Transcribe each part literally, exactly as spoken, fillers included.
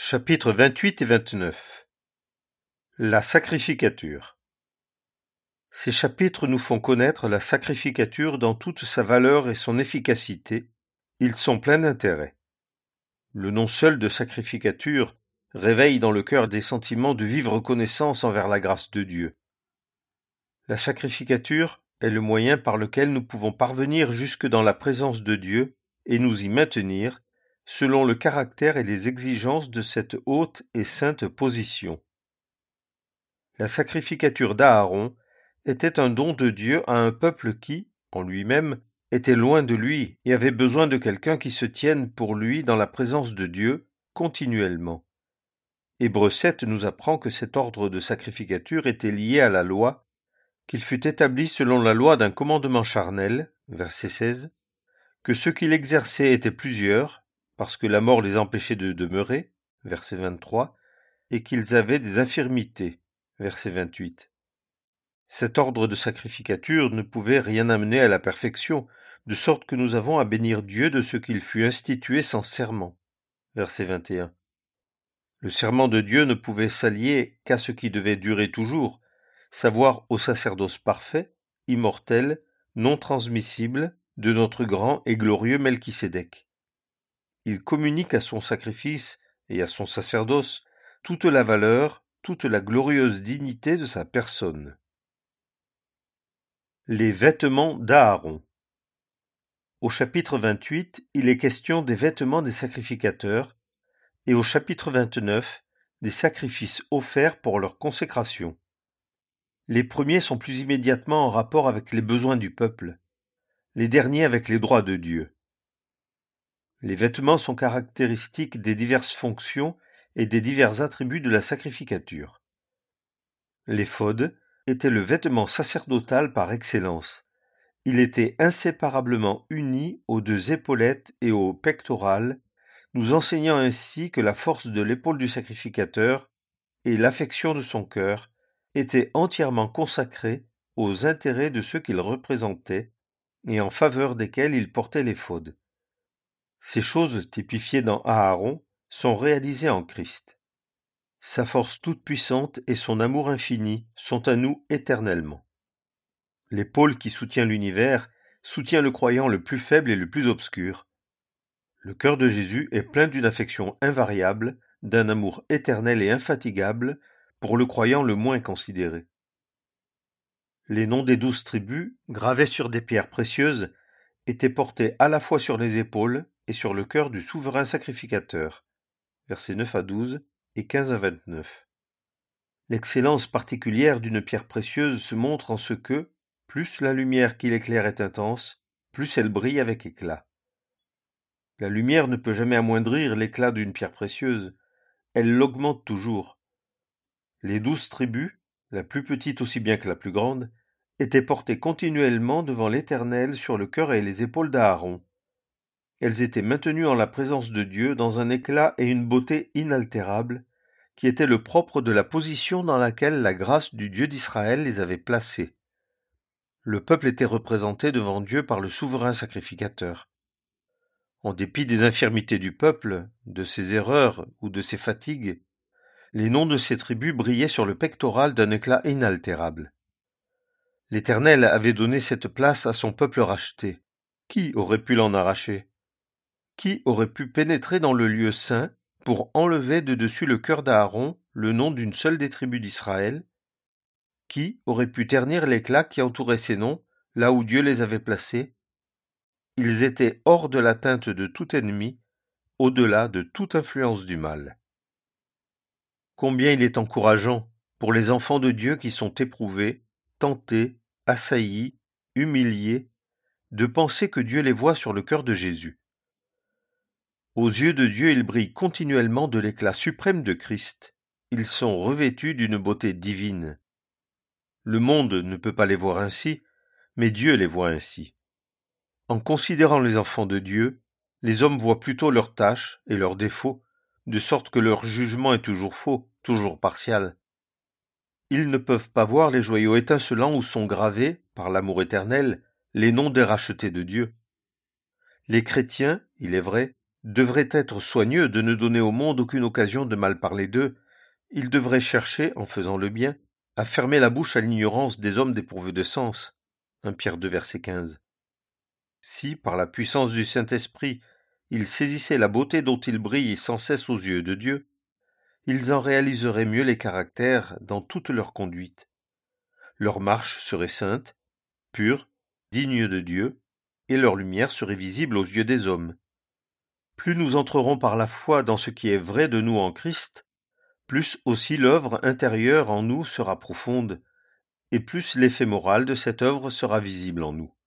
Chapitres vingt-huit et vingt-neuf. La sacrificature. Ces chapitres nous font connaître la sacrificature dans toute sa valeur et son efficacité. Ils sont pleins d'intérêt. Le nom seul de sacrificature réveille dans le cœur des sentiments de vive reconnaissance envers la grâce de Dieu. La sacrificature est le moyen par lequel nous pouvons parvenir jusque dans la présence de Dieu et nous y maintenir, selon le caractère et les exigences de cette haute et sainte position. La sacrificature d'Aaron était un don de Dieu à un peuple qui, en lui-même, était loin de lui et avait besoin de quelqu'un qui se tienne pour lui dans la présence de Dieu continuellement. Hébreux sept nous apprend que cet ordre de sacrificature était lié à la loi, qu'il fut établi selon la loi d'un commandement charnel, verset seize, que ceux qui l'exerçaient étaient plusieurs, parce que la mort les empêchait de demeurer, verset vingt-trois, et qu'ils avaient des infirmités, verset vingt-huit. Cet ordre de sacrificature ne pouvait rien amener à la perfection, de sorte que nous avons à bénir Dieu de ce qu'il fut institué sans serment, verset vingt et un. Le serment de Dieu ne pouvait s'allier qu'à ce qui devait durer toujours, savoir au sacerdoce parfait, immortel, non transmissible, de notre grand et glorieux Melchisédek. Il communique à son sacrifice et à son sacerdoce toute la valeur, toute la glorieuse dignité de sa personne. Les vêtements d'Aaron. Au chapitre vingt-huit, il est question des vêtements des sacrificateurs, et au chapitre vingt-neuf, des sacrifices offerts pour leur consécration. Les premiers sont plus immédiatement en rapport avec les besoins du peuple, les derniers avec les droits de Dieu. Les vêtements sont caractéristiques des diverses fonctions et des divers attributs de la sacrificature. L'éphod était le vêtement sacerdotal par excellence. Il était inséparablement uni aux deux épaulettes et au pectoral, nous enseignant ainsi que la force de l'épaule du sacrificateur et l'affection de son cœur étaient entièrement consacrées aux intérêts de ceux qu'il représentait et en faveur desquels il portait l'éphod. Ces choses typifiées dans Aaron sont réalisées en Christ. Sa force toute-puissante et son amour infini sont à nous éternellement. L'épaule qui soutient l'univers soutient le croyant le plus faible et le plus obscur. Le cœur de Jésus est plein d'une affection invariable, d'un amour éternel et infatigable pour le croyant le moins considéré. Les noms des douze tribus, gravés sur des pierres précieuses, étaient portés à la fois sur les épaules et sur le cœur du souverain sacrificateur, versets neuf à douze et quinze à vingt-neuf. L'excellence particulière d'une pierre précieuse se montre en ce que, plus la lumière qui l'éclaire est intense, plus elle brille avec éclat. La lumière ne peut jamais amoindrir l'éclat d'une pierre précieuse, elle l'augmente toujours. Les douze tribus, la plus petite aussi bien que la plus grande, étaient portées continuellement devant l'Éternel sur le cœur et les épaules d'Aaron. Elles étaient maintenues en la présence de Dieu dans un éclat et une beauté inaltérables, qui était le propre de la position dans laquelle la grâce du Dieu d'Israël les avait placées. Le peuple était représenté devant Dieu par le souverain sacrificateur. En dépit des infirmités du peuple, de ses erreurs ou de ses fatigues, les noms de ces tribus brillaient sur le pectoral d'un éclat inaltérable. L'Éternel avait donné cette place à son peuple racheté. Qui aurait pu l'en arracher? Qui aurait pu pénétrer dans le lieu saint pour enlever de dessus le cœur d'Aaron le nom d'une seule des tribus d'Israël? Qui aurait pu ternir l'éclat qui entourait ces noms, là où Dieu les avait placés? Ils étaient hors de l'atteinte de tout ennemi, au-delà de toute influence du mal. Combien il est encourageant pour les enfants de Dieu qui sont éprouvés, tentés, assaillis, humiliés, de penser que Dieu les voit sur le cœur de Jésus. Aux yeux de Dieu, ils brillent continuellement de l'éclat suprême de Christ. Ils sont revêtus d'une beauté divine. Le monde ne peut pas les voir ainsi, mais Dieu les voit ainsi. En considérant les enfants de Dieu, les hommes voient plutôt leurs tâches et leurs défauts, de sorte que leur jugement est toujours faux, toujours partial. Ils ne peuvent pas voir les joyaux étincelants où sont gravés, par l'amour éternel, les noms des rachetés de Dieu. Les chrétiens, il est vrai, devrait être soigneux de ne donner au monde aucune occasion de mal parler d'eux. Il devrait chercher, en faisant le bien, à fermer la bouche à l'ignorance des hommes dépourvus de sens. un Pierre deux, verset quinze. Si, par la puissance du Saint-Esprit, ils saisissaient la beauté dont ils brillent sans cesse aux yeux de Dieu, ils en réaliseraient mieux les caractères dans toute leur conduite. Leur marche serait sainte, pure, digne de Dieu, et leur lumière serait visible aux yeux des hommes. Plus nous entrerons par la foi dans ce qui est vrai de nous en Christ, plus aussi l'œuvre intérieure en nous sera profonde, et plus l'effet moral de cette œuvre sera visible en nous.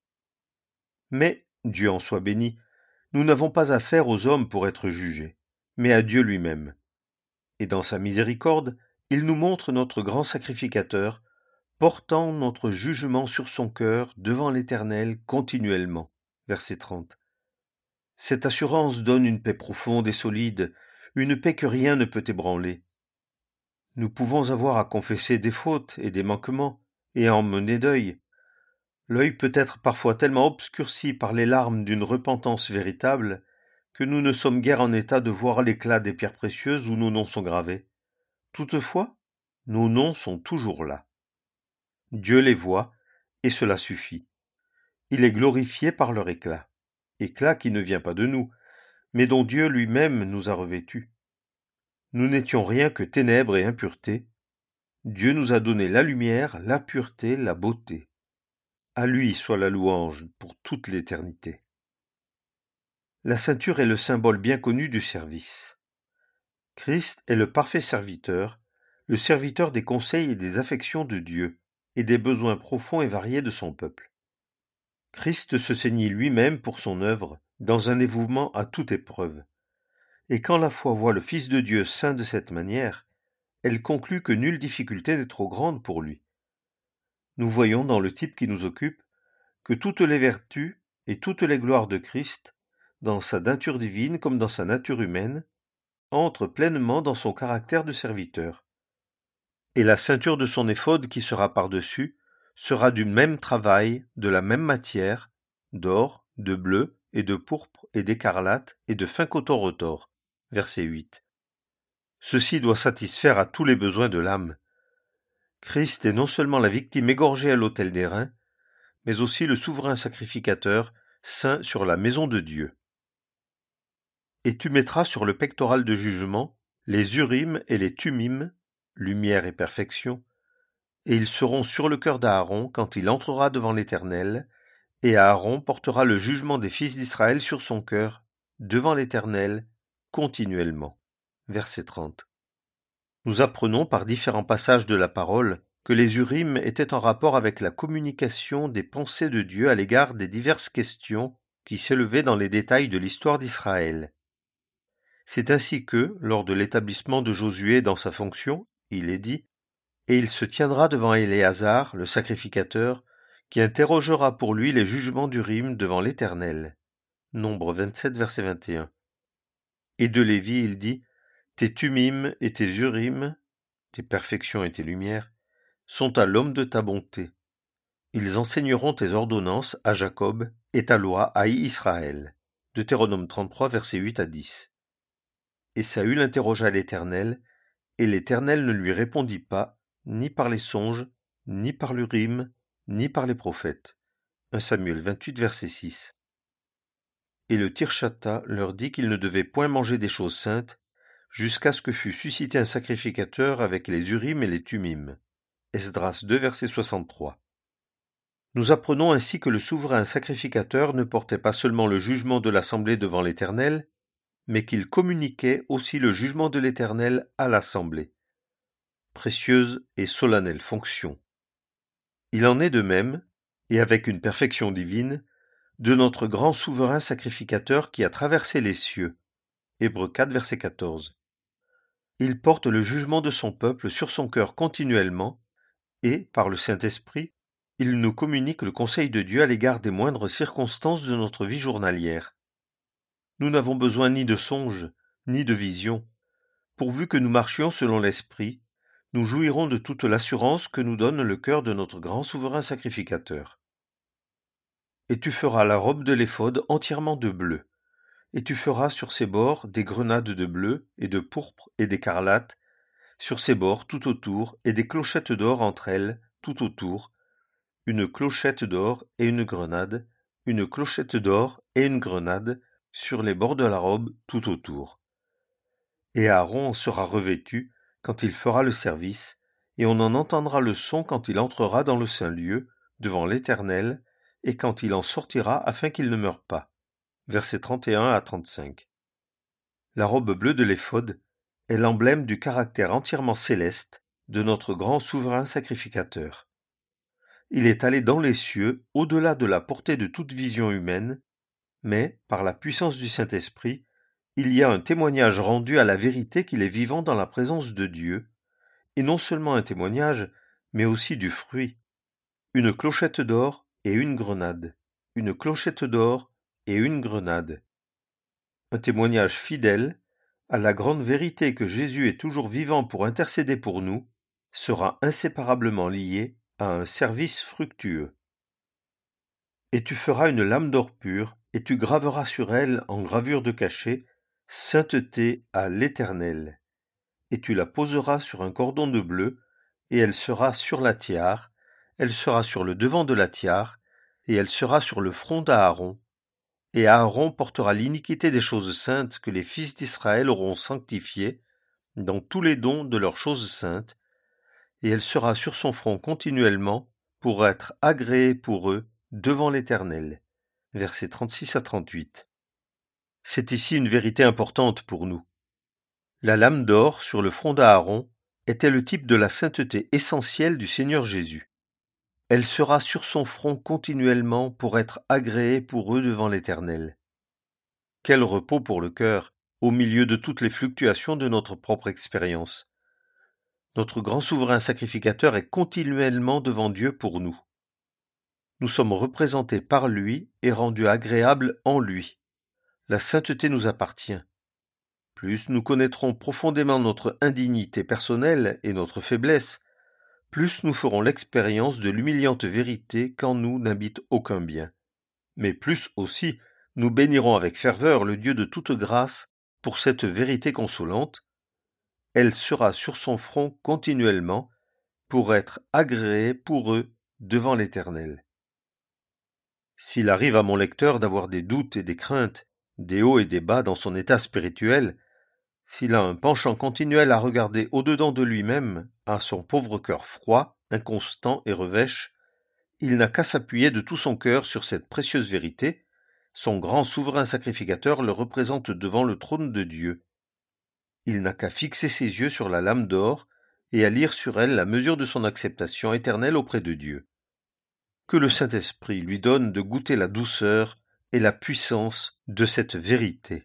Mais, Dieu en soit béni, nous n'avons pas affaire aux hommes pour être jugés, mais à Dieu lui-même. Et dans sa miséricorde, il nous montre notre grand sacrificateur, portant notre jugement sur son cœur devant l'Éternel continuellement. Verset trente. Cette assurance donne une paix profonde et solide, une paix que rien ne peut ébranler. Nous pouvons avoir à confesser des fautes et des manquements, et à en mener deuil. L'œil peut être parfois tellement obscurci par les larmes d'une repentance véritable que nous ne sommes guère en état de voir l'éclat des pierres précieuses où nos noms sont gravés. Toutefois, nos noms sont toujours là. Dieu les voit, et cela suffit. Il est glorifié par leur éclat, éclat qui ne vient pas de nous, mais dont Dieu lui-même nous a revêtus. Nous n'étions rien que ténèbres et impuretés. Dieu nous a donné la lumière, la pureté, la beauté. À lui soit la louange pour toute l'éternité. La ceinture est le symbole bien connu du service. Christ est le parfait serviteur, le serviteur des conseils et des affections de Dieu, et des besoins profonds et variés de son peuple. Christ se ceignit lui-même pour son œuvre, dans un dévouement à toute épreuve. Et quand la foi voit le Fils de Dieu saint de cette manière, elle conclut que nulle difficulté n'est trop grande pour lui. Nous voyons dans le type qui nous occupe que toutes les vertus et toutes les gloires de Christ, dans sa nature divine comme dans sa nature humaine, entrent pleinement dans son caractère de serviteur. Et la ceinture de son éphod qui sera par-dessus sera du même travail, de la même matière, d'or, de bleu et de pourpre et d'écarlate et de fin coton retors. Verset huit. Ceci doit satisfaire à tous les besoins de l'âme. Christ est non seulement la victime égorgée à l'autel des reins, mais aussi le souverain sacrificateur, saint sur la maison de Dieu. Et tu mettras sur le pectoral de jugement les Urim et les Tumim, lumière et perfection, et ils seront sur le cœur d'Aaron quand il entrera devant l'Éternel, et Aaron portera le jugement des fils d'Israël sur son cœur, devant l'Éternel, continuellement. Verset trente. Nous apprenons par différents passages de la parole que les Urim étaient en rapport avec la communication des pensées de Dieu à l'égard des diverses questions qui s'élevaient dans les détails de l'histoire d'Israël. C'est ainsi que, lors de l'établissement de Josué dans sa fonction, il est dit « Et il se tiendra devant Éléazar, le sacrificateur, qui interrogera pour lui les jugements d'Urim devant l'Éternel. » Nombre vingt-sept, verset vingt et un. Et de Lévi, il dit « Tes Tumim et tes Urim, tes perfections et tes lumières, sont à l'homme de ta bonté. Ils enseigneront tes ordonnances à Jacob et ta loi à Israël. » Deutéronome trente-trois, versets huit à dix. Et Saül interrogea l'Éternel, et l'Éternel ne lui répondit pas, ni par les songes, ni par l'Urim, ni par les prophètes. un Samuel vingt-huit, verset six. Et le Tirshata leur dit qu'ils ne devaient point manger des choses saintes, jusqu'à ce que fût suscité un sacrificateur avec les Urim et les Tumim. Esdras deux, verset soixante-trois. Nous apprenons ainsi que le souverain sacrificateur ne portait pas seulement le jugement de l'assemblée devant l'Éternel, mais qu'il communiquait aussi le jugement de l'Éternel à l'assemblée. Précieuse et solennelle fonction. Il en est de même, et avec une perfection divine, de notre grand souverain sacrificateur qui a traversé les cieux. Hébreux quatre, verset quatorze. Il porte le jugement de son peuple sur son cœur continuellement, et, par le Saint-Esprit, il nous communique le conseil de Dieu à l'égard des moindres circonstances de notre vie journalière. Nous n'avons besoin ni de songes, ni de visions. Pourvu que nous marchions selon l'Esprit, nous jouirons de toute l'assurance que nous donne le cœur de notre grand souverain sacrificateur. Et tu feras la robe de l'éphod entièrement de bleu, et tu feras sur ses bords des grenades de bleu et de pourpre et d'écarlate, sur ses bords tout autour, et des clochettes d'or entre elles, tout autour, une clochette d'or et une grenade, une clochette d'or et une grenade, sur les bords de la robe tout autour. Et Aaron en sera revêtu quand il fera le service, et on en entendra le son quand il entrera dans le saint lieu, devant l'Éternel, et quand il en sortira afin qu'il ne meure pas. Versets trente et un à trente-cinq. La robe bleue de l'éphod est l'emblème du caractère entièrement céleste de notre grand souverain sacrificateur. Il est allé dans les cieux, au-delà de la portée de toute vision humaine, mais, par la puissance du Saint-Esprit, il y a un témoignage rendu à la vérité qu'il est vivant dans la présence de Dieu, et non seulement un témoignage, mais aussi du fruit. Une clochette d'or et une grenade, une clochette d'or et une grenade. Un témoignage fidèle à la grande vérité que Jésus est toujours vivant pour intercéder pour nous, sera inséparablement lié à un service fructueux. Et tu feras une lame d'or pur, et tu graveras sur elle en gravure de cachet, sainteté à l'Éternel. Et tu la poseras sur un cordon de bleu, et elle sera sur la tiare, elle sera sur le devant de la tiare, et elle sera sur le front d'Aaron. Et Aaron portera l'iniquité des choses saintes que les fils d'Israël auront sanctifiées, dans tous les dons de leurs choses saintes, et elle sera sur son front continuellement, pour être agréée pour eux devant l'Éternel. Versets trente-six à trente-huit. C'est ici une vérité importante pour nous. La lame d'or sur le front d'Aaron était le type de la sainteté essentielle du Seigneur Jésus. Elle sera sur son front continuellement pour être agréée pour eux devant l'Éternel. Quel repos pour le cœur, au milieu de toutes les fluctuations de notre propre expérience. Notre grand souverain sacrificateur est continuellement devant Dieu pour nous. Nous sommes représentés par lui et rendus agréables en lui. La sainteté nous appartient. Plus nous connaîtrons profondément notre indignité personnelle et notre faiblesse, plus nous ferons l'expérience de l'humiliante vérité qu'en nous n'habite aucun bien. Mais plus aussi, nous bénirons avec ferveur le Dieu de toute grâce pour cette vérité consolante. Elle sera sur son front continuellement pour être agréée pour eux devant l'Éternel. S'il arrive à mon lecteur d'avoir des doutes et des craintes, des hauts et des bas dans son état spirituel, s'il a un penchant continuel à regarder au-dedans de lui-même, à son pauvre cœur froid, inconstant et revêche, il n'a qu'à s'appuyer de tout son cœur sur cette précieuse vérité. Son grand souverain sacrificateur le représente devant le trône de Dieu. Il n'a qu'à fixer ses yeux sur la lame d'or et à lire sur elle la mesure de son acceptation éternelle auprès de Dieu. Que le Saint-Esprit lui donne de goûter la douceur et la puissance de cette vérité.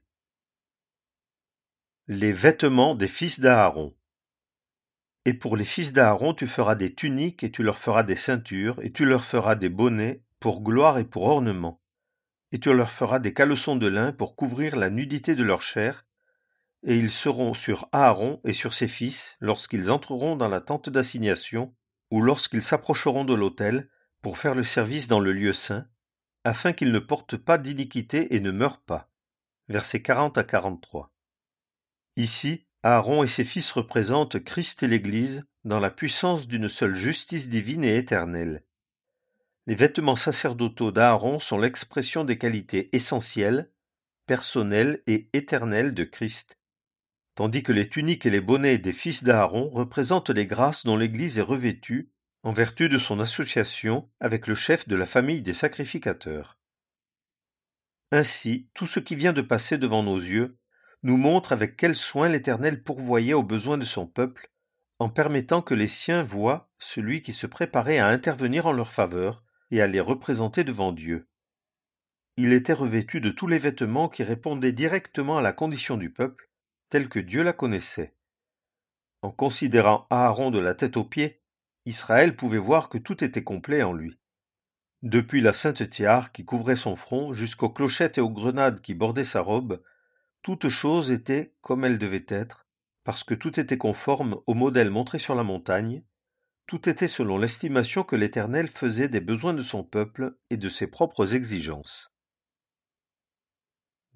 Les vêtements des fils d'Aaron. Et pour les fils d'Aaron, tu feras des tuniques et tu leur feras des ceintures et tu leur feras des bonnets pour gloire et pour ornement. Et tu leur feras des caleçons de lin pour couvrir la nudité de leur chair, et ils seront sur Aaron et sur ses fils lorsqu'ils entreront dans la tente d'assignation ou lorsqu'ils s'approcheront de l'autel pour faire le service dans le lieu saint, afin qu'ils ne portent pas d'iniquité et ne meurent pas. Versets quarante à quarante-trois. Ici, Aaron et ses fils représentent Christ et l'Église dans la puissance d'une seule justice divine et éternelle. Les vêtements sacerdotaux d'Aaron sont l'expression des qualités essentielles, personnelles et éternelles de Christ, tandis que les tuniques et les bonnets des fils d'Aaron représentent les grâces dont l'Église est revêtue en vertu de son association avec le chef de la famille des sacrificateurs. Ainsi, tout ce qui vient de passer devant nos yeux nous montre avec quel soin l'Éternel pourvoyait aux besoins de son peuple, en permettant que les siens voient celui qui se préparait à intervenir en leur faveur et à les représenter devant Dieu. Il était revêtu de tous les vêtements qui répondaient directement à la condition du peuple, telle que Dieu la connaissait. En considérant Aaron de la tête aux pieds, Israël pouvait voir que tout était complet en lui. Depuis la sainte tiare qui couvrait son front jusqu'aux clochettes et aux grenades qui bordaient sa robe, toute chose était comme elle devait être, parce que tout était conforme au modèle montré sur la montagne, tout était selon l'estimation que l'Éternel faisait des besoins de son peuple et de ses propres exigences.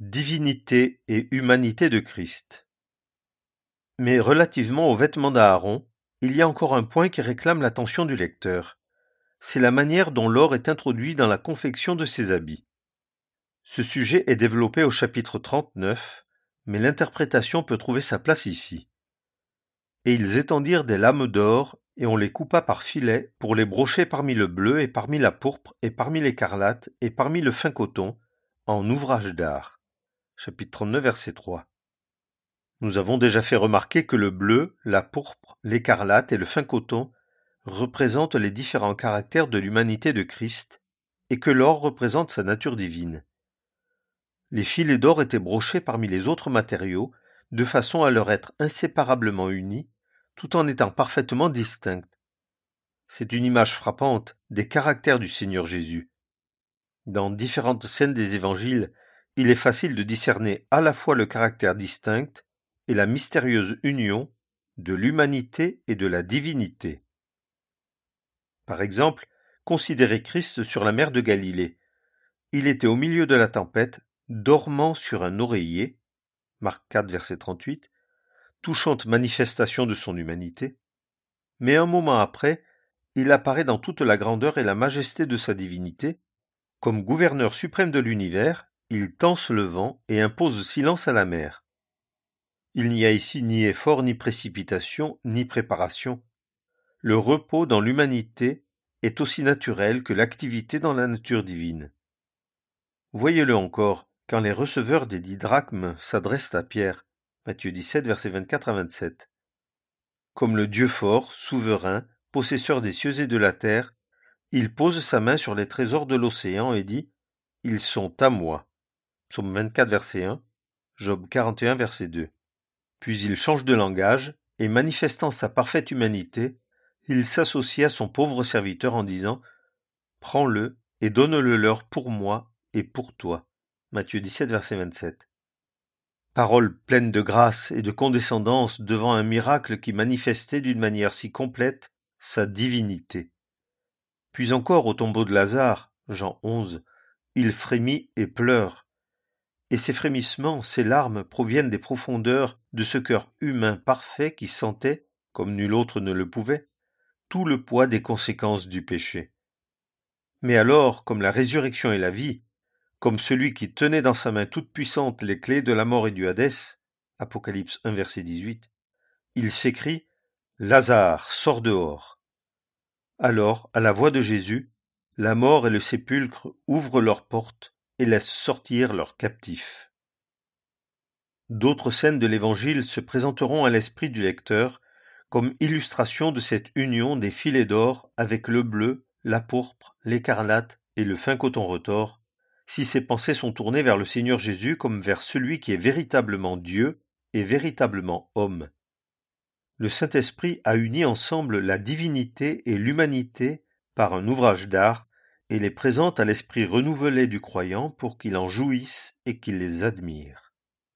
Divinité et humanité de Christ. Mais relativement aux vêtements d'Aaron, il y a encore un point qui réclame l'attention du lecteur. C'est la manière dont l'or est introduit dans la confection de ses habits. Ce sujet est développé au chapitre trente-neuf, mais l'interprétation peut trouver sa place ici. Et ils étendirent des lames d'or, et on les coupa par filets, pour les brocher parmi le bleu, et parmi la pourpre, et parmi l'écarlate, et parmi le fin coton, en ouvrage d'art. Chapitre trente-neuf, verset trois. Nous avons déjà fait remarquer que le bleu, la pourpre, l'écarlate et le fin coton représentent les différents caractères de l'humanité de Christ, et que l'or représente sa nature divine. Les filets d'or étaient brochés parmi les autres matériaux, de façon à leur être inséparablement unis, tout en étant parfaitement distincts. C'est une image frappante des caractères du Seigneur Jésus. Dans différentes scènes des évangiles, il est facile de discerner à la fois le caractère distinct et la mystérieuse union de l'humanité et de la divinité. Par exemple, considérez Christ sur la mer de Galilée. Il était au milieu de la tempête, dormant sur un oreiller, Marc quatre, verset trente-huit, touchante manifestation de son humanité, mais un moment après, il apparaît dans toute la grandeur et la majesté de sa divinité. Comme gouverneur suprême de l'univers, il tense le vent et impose silence à la mer. Il n'y a ici ni effort, ni précipitation, ni préparation. Le repos dans l'humanité est aussi naturel que l'activité dans la nature divine. Voyez-le encore, quand les receveurs des dix drachmes s'adressent à Pierre, Matthieu dix-sept, versets vingt-quatre à vingt-sept. Comme le Dieu fort, souverain, possesseur des cieux et de la terre, il pose sa main sur les trésors de l'océan et dit « Ils sont à moi ». Psaume vingt-quatre, verset un, Job quarante et un, verset deux. Puis il change de langage, et manifestant sa parfaite humanité, il s'associe à son pauvre serviteur en disant « Prends-le et donne-le leur pour moi et pour toi ». Matthieu dix-sept, verset vingt-sept. Parole pleine de grâce et de condescendance devant un miracle qui manifestait d'une manière si complète sa divinité. Puis encore au tombeau de Lazare, Jean onze, il frémit et pleure. Et ces frémissements, ces larmes proviennent des profondeurs de ce cœur humain parfait qui sentait, comme nul autre ne le pouvait, tout le poids des conséquences du péché. Mais alors, comme la résurrection et la vie, comme celui qui tenait dans sa main toute puissante les clés de la mort et du Hadès, Apocalypse un, verset dix-huit, il s'écrie « Lazare, sors dehors !» Alors, à la voix de Jésus, la mort et le sépulcre ouvrent leurs portes et laissent sortir leurs captifs. D'autres scènes de l'Évangile se présenteront à l'esprit du lecteur comme illustration de cette union des filets d'or avec le bleu, la pourpre, l'écarlate et le fin coton retors, si ses pensées sont tournées vers le Seigneur Jésus comme vers celui qui est véritablement Dieu et véritablement homme. Le Saint-Esprit a uni ensemble la divinité et l'humanité par un ouvrage d'art et les présente à l'esprit renouvelé du croyant pour qu'il en jouisse et qu'il les admire.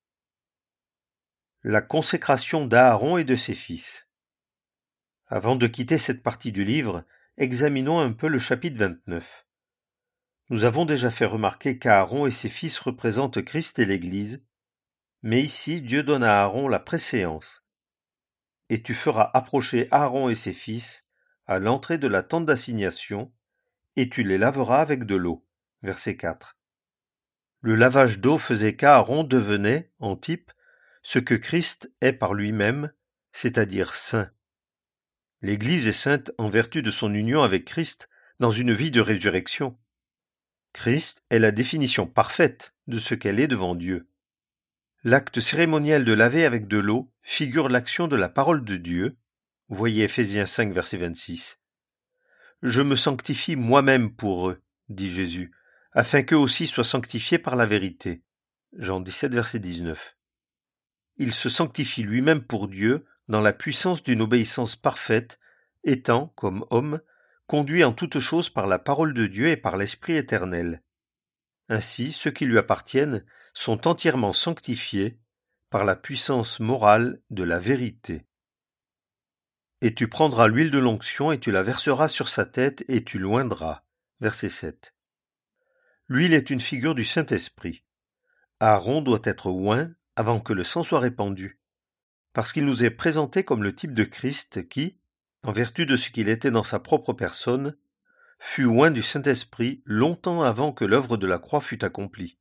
La consécration d'Aaron et de ses fils. Avant de quitter cette partie du livre, examinons un peu le chapitre vingt-neuf. Nous avons déjà fait remarquer qu'Aaron et ses fils représentent Christ et l'Église, mais ici Dieu donne à Aaron la préséance. Et tu feras approcher Aaron et ses fils à l'entrée de la tente d'assignation, et tu les laveras avec de l'eau. Verset quatre. Le lavage d'eau faisait qu'Aaron devenait, en type, ce que Christ est par lui-même, c'est-à-dire saint. L'Église est sainte en vertu de son union avec Christ dans une vie de résurrection. Christ est la définition parfaite de ce qu'elle est devant Dieu. L'acte cérémoniel de laver avec de l'eau figure l'action de la parole de Dieu. Voyez Ephésiens cinq, verset vingt-six. « Je me sanctifie moi-même pour eux, dit Jésus, afin qu'eux aussi soient sanctifiés par la vérité. » Jean dix-sept, verset dix-neuf. Il se sanctifie lui-même pour Dieu dans la puissance d'une obéissance parfaite, étant, comme homme, conduit en toutes choses par la parole de Dieu et par l'Esprit éternel. Ainsi, ceux qui lui appartiennent sont entièrement sanctifiés par la puissance morale de la vérité. Et tu prendras l'huile de l'onction et tu la verseras sur sa tête et tu l'oindras. Verset sept. L'huile est une figure du Saint-Esprit. Aaron doit être oint avant que le sang soit répandu, parce qu'il nous est présenté comme le type de Christ qui, en vertu de ce qu'il était dans sa propre personne, fut oint du Saint-Esprit longtemps avant que l'œuvre de la croix fût accomplie.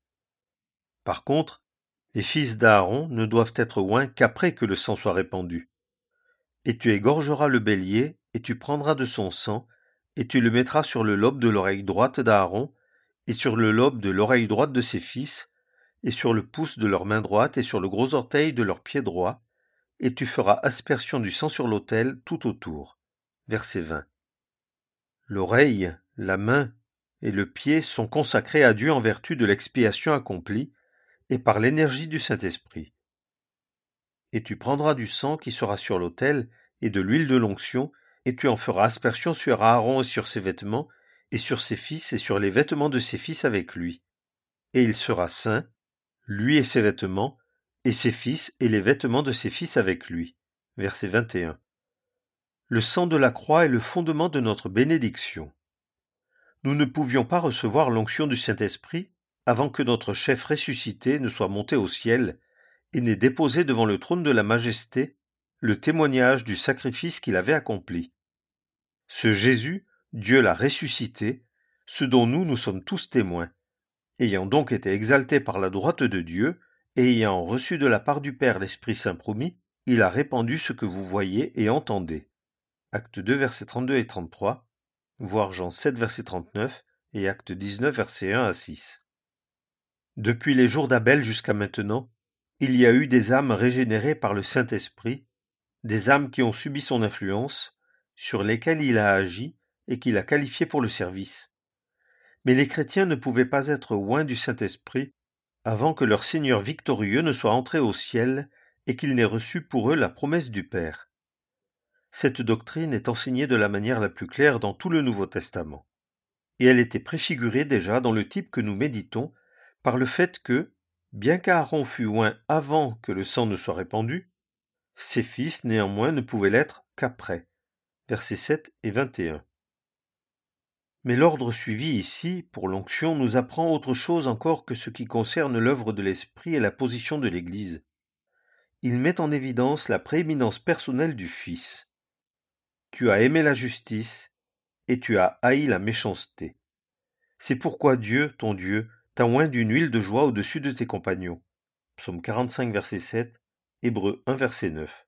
Par contre, les fils d'Aaron ne doivent être oints qu'après que le sang soit répandu. Et tu égorgeras le bélier, et tu prendras de son sang, et tu le mettras sur le lobe de l'oreille droite d'Aaron, et sur le lobe de l'oreille droite de ses fils, et sur le pouce de leur main droite, et sur le gros orteil de leur pied droit, et tu feras aspersion du sang sur l'autel tout autour. Verset vingt. L'oreille, la main et le pied sont consacrés à Dieu en vertu de l'expiation accomplie, et par l'énergie du Saint-Esprit. Et tu prendras du sang qui sera sur l'autel, et de l'huile de l'onction, et tu en feras aspersion sur Aaron et sur ses vêtements, et sur ses fils et sur les vêtements de ses fils avec lui. Et il sera saint, lui et ses vêtements, et ses fils et les vêtements de ses fils avec lui. Verset vingt et un. Le sang de la croix est le fondement de notre bénédiction. Nous ne pouvions pas recevoir l'onction du Saint-Esprit avant que notre chef ressuscité ne soit monté au ciel et n'ait déposé devant le trône de la majesté le témoignage du sacrifice qu'il avait accompli. Ce Jésus, Dieu l'a ressuscité, ce dont nous, nous sommes tous témoins. Ayant donc été exalté par la droite de Dieu, et ayant reçu de la part du Père l'Esprit Saint promis, il a répandu ce que vous voyez et entendez. Acte deux, versets trente-deux et trente-trois, voir Jean sept, verset trente-neuf, et Acte dix-neuf, versets un à six. Depuis les jours d'Abel jusqu'à maintenant, il y a eu des âmes régénérées par le Saint-Esprit, des âmes qui ont subi son influence, sur lesquelles il a agi et qu'il a qualifiées pour le service. Mais les chrétiens ne pouvaient pas être oints du Saint-Esprit avant que leur Seigneur victorieux ne soit entré au ciel et qu'il n'ait reçu pour eux la promesse du Père. Cette doctrine est enseignée de la manière la plus claire dans tout le Nouveau Testament. Et elle était préfigurée déjà dans le type que nous méditons par le fait que, bien qu'Aaron fût oint avant que le sang ne soit répandu, ses fils néanmoins ne pouvaient l'être qu'après. Versets sept et vingt et un. Mais l'ordre suivi ici, pour l'onction, nous apprend autre chose encore que ce qui concerne l'œuvre de l'Esprit et la position de l'Église. Il met en évidence la prééminence personnelle du Fils. Tu as aimé la justice, et tu as haï la méchanceté. C'est pourquoi Dieu, ton Dieu, t'a oint d'une huile de joie au-dessus de tes compagnons. Psaume quarante-cinq, verset sept, Hébreux un, verset neuf.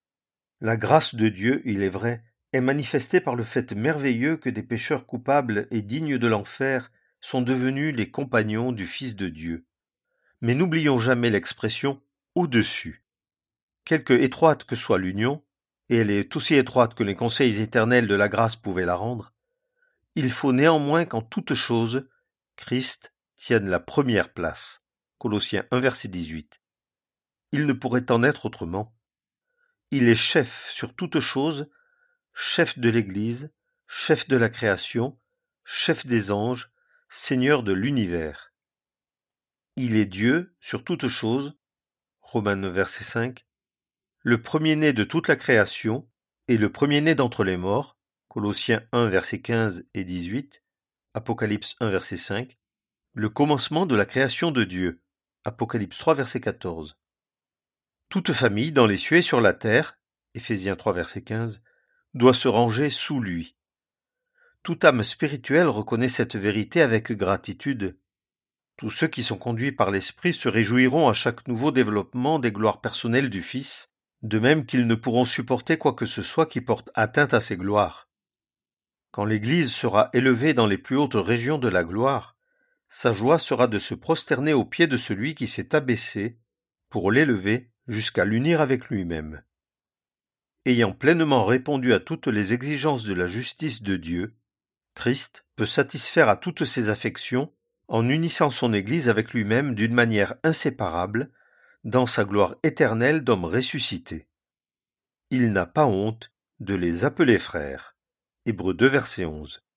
La grâce de Dieu, il est vrai, est manifestée par le fait merveilleux que des pécheurs coupables et dignes de l'enfer sont devenus les compagnons du Fils de Dieu. Mais n'oublions jamais l'expression « au-dessus ». Quelque étroite que soit l'union, et elle est aussi étroite que les conseils éternels de la grâce pouvaient la rendre, il faut néanmoins qu'en toute chose, Christ tienne la première place. Colossiens un, verset dix-huit. Il ne pourrait en être autrement. Il est chef sur toute chose, chef de l'Église, chef de la création, chef des anges, Seigneur de l'univers. Il est Dieu sur toute chose, Romains neuf, verset cinq, le premier-né de toute la création et le premier-né d'entre les morts, Colossiens un, verset quinze et dix-huit, Apocalypse un, verset cinq, le commencement de la création de Dieu, Apocalypse trois, verset quatorze. Toute famille dans les cieux et sur la terre, Éphésiens trois, verset quinze, doit se ranger sous lui. Toute âme spirituelle reconnaît cette vérité avec gratitude. Tous ceux qui sont conduits par l'Esprit se réjouiront à chaque nouveau développement des gloires personnelles du Fils, de même qu'ils ne pourront supporter quoi que ce soit qui porte atteinte à ces gloires. Quand l'Église sera élevée dans les plus hautes régions de la gloire, sa joie sera de se prosterner aux pieds de celui qui s'est abaissé pour l'élever jusqu'à l'unir avec lui-même. Ayant pleinement répondu à toutes les exigences de la justice de Dieu, Christ peut satisfaire à toutes ses affections en unissant son Église avec lui-même d'une manière inséparable dans sa gloire éternelle d'homme ressuscité. Il n'a pas honte de les appeler frères. Hébreux deux, verset onze.